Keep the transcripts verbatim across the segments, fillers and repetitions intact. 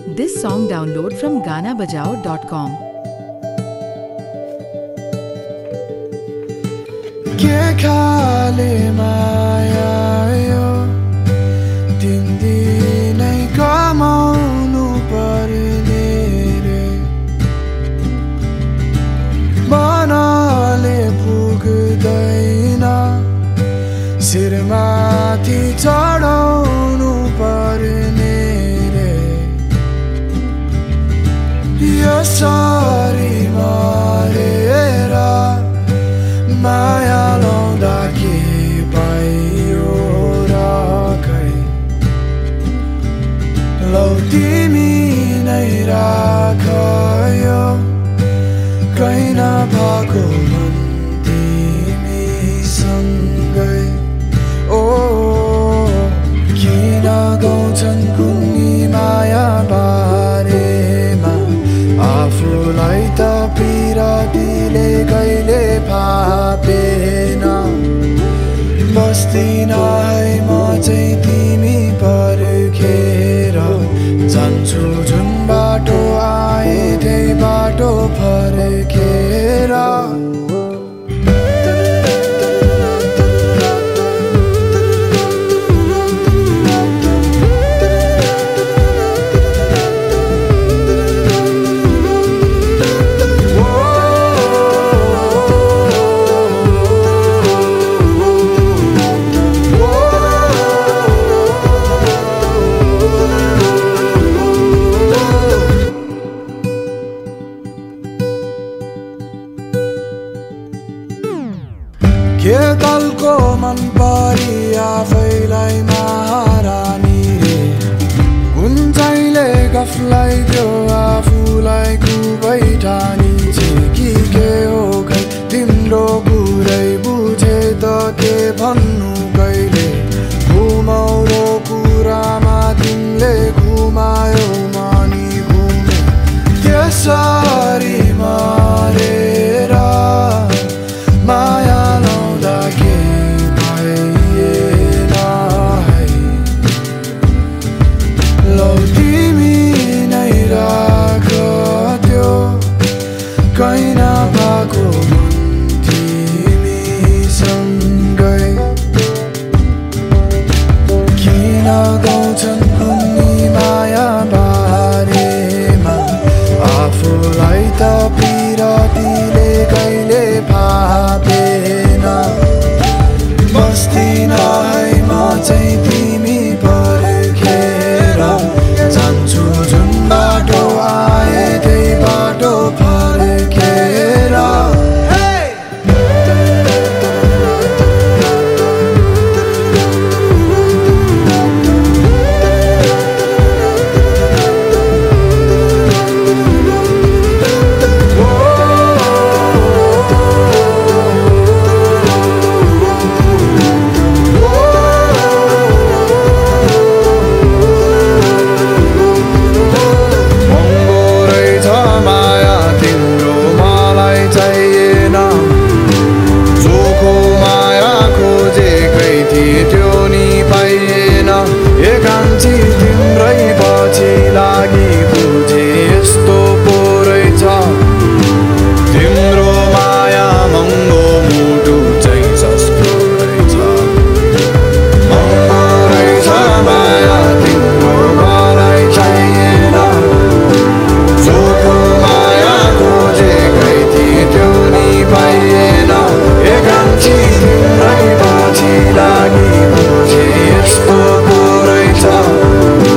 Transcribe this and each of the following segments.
This song download from gana bajao dot com. के खाले माया यो दिनदिनै कमाउनु पर्ने रे मनले पुग्दैन शिरमाथि चढाउनु पर्ने रे यसरी मरेर माया लाउँदा के पाइयो र खै लौ तिमी नै राख यो कहीँ नभएको मन तिमीसँगै ओ किन गाउँछन् कुन्नी माया बारेमा आफूलाई त पिरातीले कहिले फापेन बस्दिन है म चाहिँ तिमी पर्खेर जान्छु जुन बाटो आए त्यही बाटो फर्केर के दलको मन परी आफैलाई महारानी रे कुन चाहिँले गफलाई त्यो आफूलाई खुबै ठानी छे कि के हो खै तिम्रो कुरै बुझे त के भन्नु कहिले घुमाउरो कुरामा तिमीले घुमायो मनी घुमे त्यसरी मरेर माया कहीँ नभएको मन तिमीसँगै किन गाउँछन् कुन्नी माया बारेमा आफूलाई त पिरातीले कहिले फापेन बस्दिन है म चाहिँ तिमी पर्खेर जान्छु जुन बाटो आए त्यही बाटो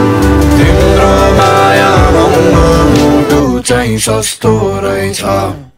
चाहिँ सस्तो रहेछ।